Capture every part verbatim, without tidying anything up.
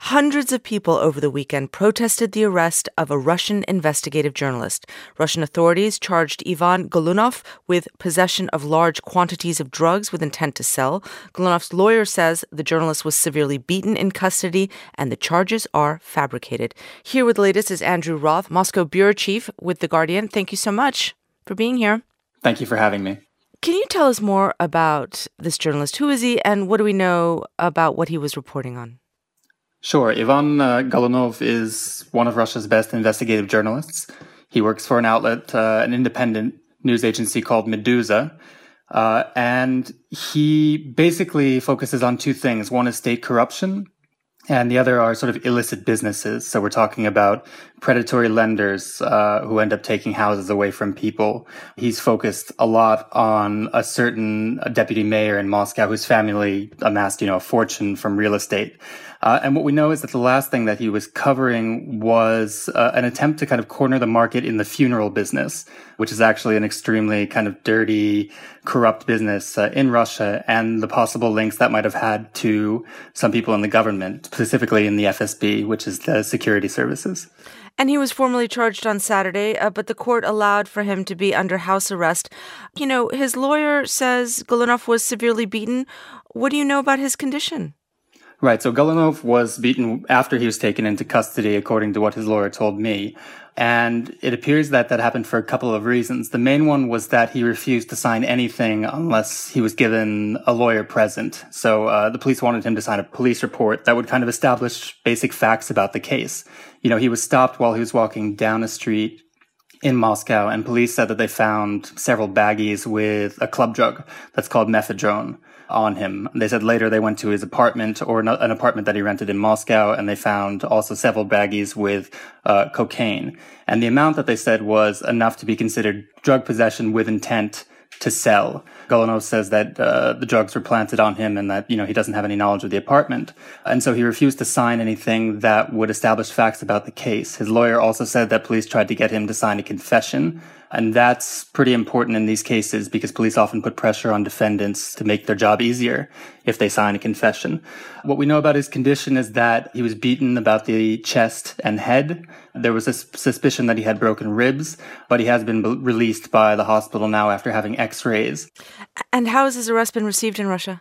Hundreds of people over the weekend protested the arrest of a Russian investigative journalist. Russian authorities charged Ivan Golunov with possession of large quantities of drugs with intent to sell. Golunov's lawyer says the journalist was severely beaten in custody and the charges are fabricated. Here with the latest is Andrew Roth, Moscow bureau chief with The Guardian. Thank you so much for being here. Thank you for having me. Can you tell us more about this journalist? Who is he and what do we know about what he was reporting on? Sure. Ivan uh, Golunov is one of Russia's best investigative journalists. He works for an outlet, uh, an independent news agency called Meduza. Uh, and he basically focuses on two things. One is state corruption, and the other are sort of illicit businesses. So we're talking about predatory lenders uh, who end up taking houses away from people. He's focused a lot on a certain deputy mayor in Moscow whose family amassed, you know, a fortune from real estate. Uh, and what we know is that the last thing that he was covering was uh, an attempt to kind of corner the market in the funeral business, which is actually an extremely kind of dirty, corrupt business uh, in Russia, and the possible links that might have had to some people in the government, specifically in the F S B, which is the security services. And he was formally charged on Saturday, uh, but the court allowed for him to be under house arrest. You know, his lawyer says Golunov was severely beaten. What do you know about his condition? Right. So Golunov was beaten after he was taken into custody, according to what his lawyer told me. And it appears that that happened for a couple of reasons. The main one was that he refused to sign anything unless he was given a lawyer present. So uh, the police wanted him to sign a police report that would kind of establish basic facts about the case. You know, he was stopped while he was walking down a street in Moscow, and police said that they found several baggies with a club drug that's called methadone on him. They said later they went to his apartment, or an apartment that he rented in Moscow, and they found also several baggies with uh, cocaine. And the amount that they said was enough to be considered drug possession with intent to sell. Golunov says that uh, the drugs were planted on him and that, you know, he doesn't have any knowledge of the apartment. And so he refused to sign anything that would establish facts about the case. His lawyer also said that police tried to get him to sign a confession. And that's pretty important in these cases because police often put pressure on defendants to make their job easier if they sign a confession. What we know about his condition is that he was beaten about the chest and head. There was a suspicion that he had broken ribs, but he has been b- released by the hospital now after having x-rays. And how has his arrest been received in Russia?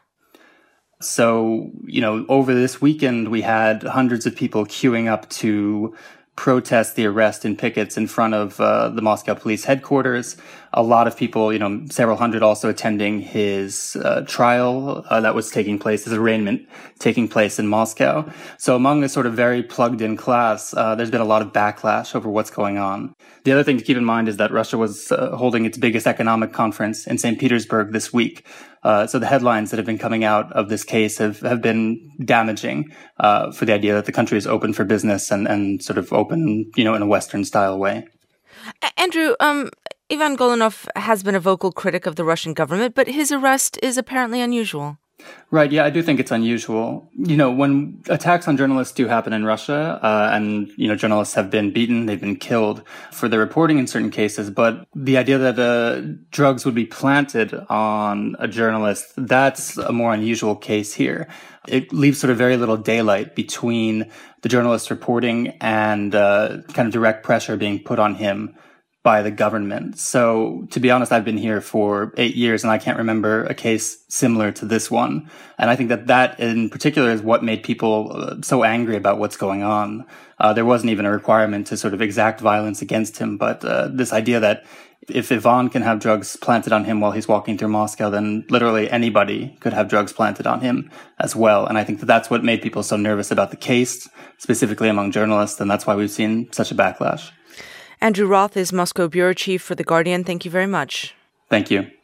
So, you know, over this weekend, we had hundreds of people queuing up to protest the arrest in pickets in front of uh, the Moscow police headquarters. A lot of people, you know, several hundred also attending his uh, trial uh, that was taking place, his arraignment taking place in Moscow. So among a sort of very plugged-in class, uh, there's been a lot of backlash over what's going on. The other thing to keep in mind is that Russia was uh, holding its biggest economic conference in Saint Petersburg this week. Uh, so the headlines that have been coming out of this case have, have been damaging uh, for the idea that the country is open for business and, and sort of open, you know, in a Western-style way. Andrew, um, Ivan Golunov has been a vocal critic of the Russian government, but his arrest is apparently unusual. Right, yeah, I do think it's unusual. You know, when attacks on journalists do happen in Russia, uh, and, you know, journalists have been beaten, they've been killed for their reporting in certain cases, but the idea that uh, drugs would be planted on a journalist, that's a more unusual case here. It leaves sort of very little daylight between the journalist's reporting and uh, kind of direct pressure being put on him by the government. So, to be honest, I've been here for eight years and I can't remember a case similar to this one. And I think that that in particular is what made people uh, so angry about what's going on. Uh, there wasn't even a requirement to sort of exact violence against him, but uh, this idea that if Ivan can have drugs planted on him while he's walking through Moscow, then literally anybody could have drugs planted on him as well. And I think that that's what made people so nervous about the case, specifically among journalists, and that's why we've seen such a backlash. Andrew Roth is Moscow bureau chief for The Guardian. Thank you very much. Thank you.